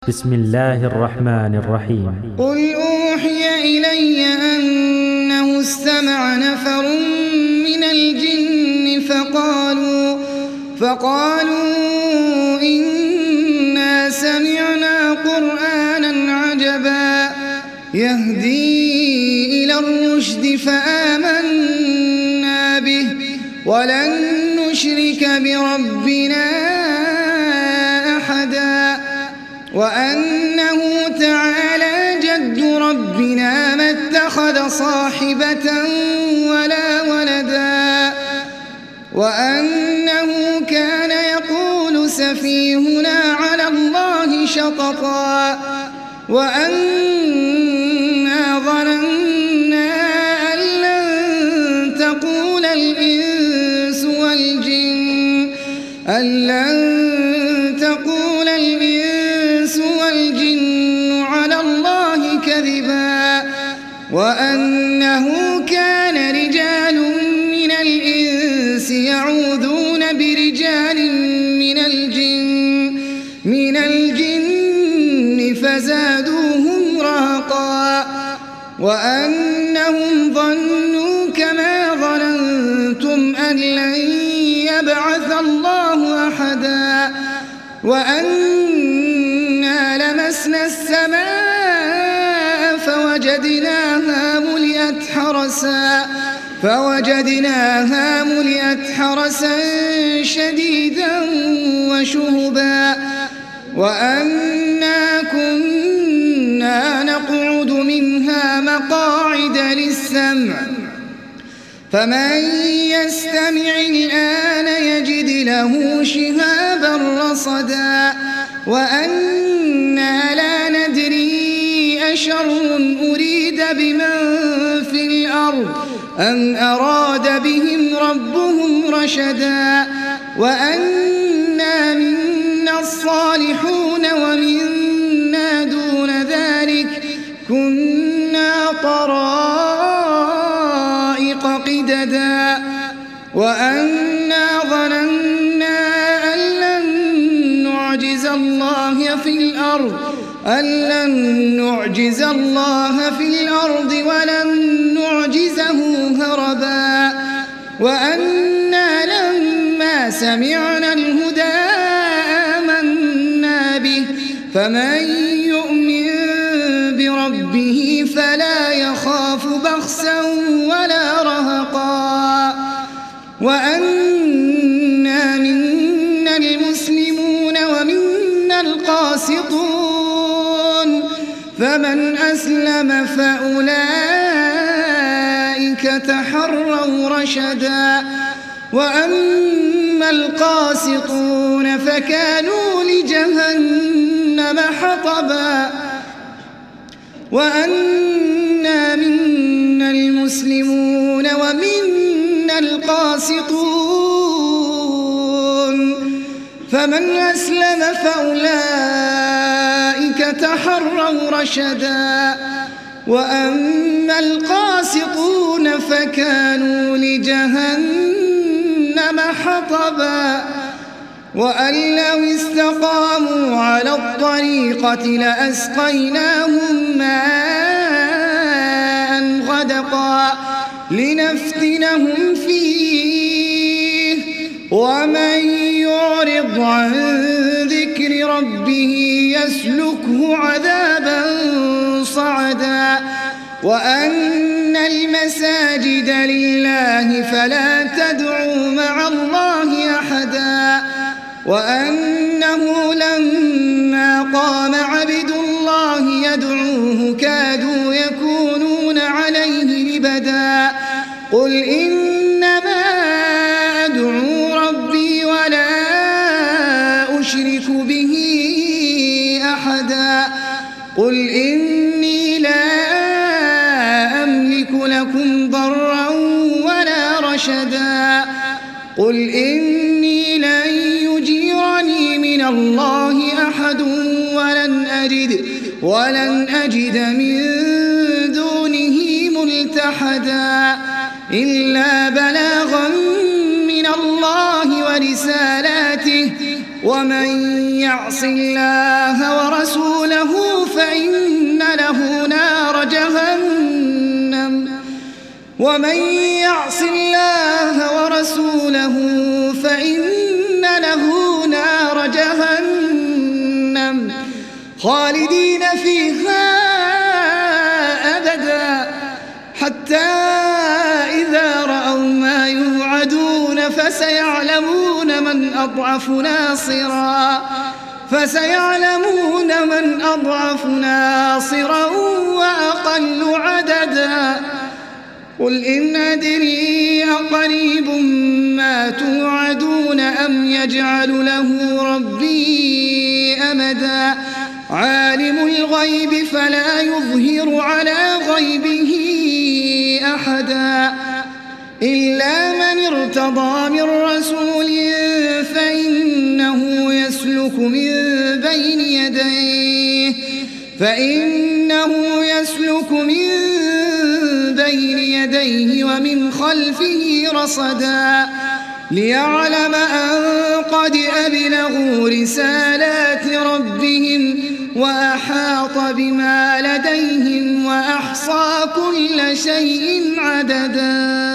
بسم الله الرحمن الرحيم. قل أوحي إلي أنه استمع نفر من الجن فقالوا إنا سمعنا قرآنا عجبا يهدي إلى الرشد فآمنا به ولن نشرك بربنا أحدا وأنه تعالى جد ربنا ما اتخذ صاحبة ولا ولدا وأنه كان يقول سفيهنا على الله شططا وأنا ظننا أن لن تقول الإنس والجن على الله كذبا وأنه كان رجال من الإنس يعوذون برجال من الجن فزادوهم رهقا وأنهم ظنوا كما ظننتم أن لن يبعث الله أحدا وأنا لمسنا السماء فوجدناها ملئت حرسا شديدا وشهبا وأنا كنا نقعد منها مقاعد للسمع فمن يستمع الآن يجد له شهابا رصدا وأنا لا ندري أشر أريد بمن في الأرض أم أراد بهم ربهم رشدا وأنا منا الصالحون ومنا دون ذلك كنا طرائق قددا وأنا ظننا أن لن نعجز الله في الأرض ولن نعجزه هربا وأنا لما سمعنا الهدى آمنا به فمن يؤمن بربه فلا يخاف بخسا ولا رهقا وأنا منا المسلمون ومنا القاسطون فمن أسلم فأولئك تحروا رشدا وأما القاسطون فكانوا لجهنم حطبا وأنا منا المسلمون ومنا القاسطون فمن أسلم فأولئك تحروا رشدا وأما القاسطون فكانوا لجهنم حطبا وأن لو استقاموا على الطريقة لأسقيناهم ماء غدقا لنفتنهم فيه ومن يعرض عن ذكر ربه يسلكه عذابا صعدا وأن المساجد لله فلا تدعوا مع الله أحدا وأنه لما قام عبد الله يدعوه كادوا يكونون عليه لبدا قل إنما أدعو ربي ولا أشرك به أحدا قل إني لا أملك لكم ضرا ولا رشدا قل إني لن يجيرني من الله أحد ولن أجد من دونه ملتحدا إلا بلاغا من الله ورسالاته ومن يعص الله ورسوله فإن له نار جهنم خالدين فيها أبدا حتى إذا رأوا ما يوعدون فسيعلمون من أضعف ناصرا وأقل عددا قل إن أدري أقريب ما توعدون أم يجعل له ربي أمدا عالم الغيب فلا يظهر على غيبه أحدا إلا من ارتضى من رسول فإنه يسلك من بين يديه ومن خلفه رصدا ليعلم أن قد أبلغوا رسالات ربهم وأحاط بما لديهم وأحصى كل شيء عددا.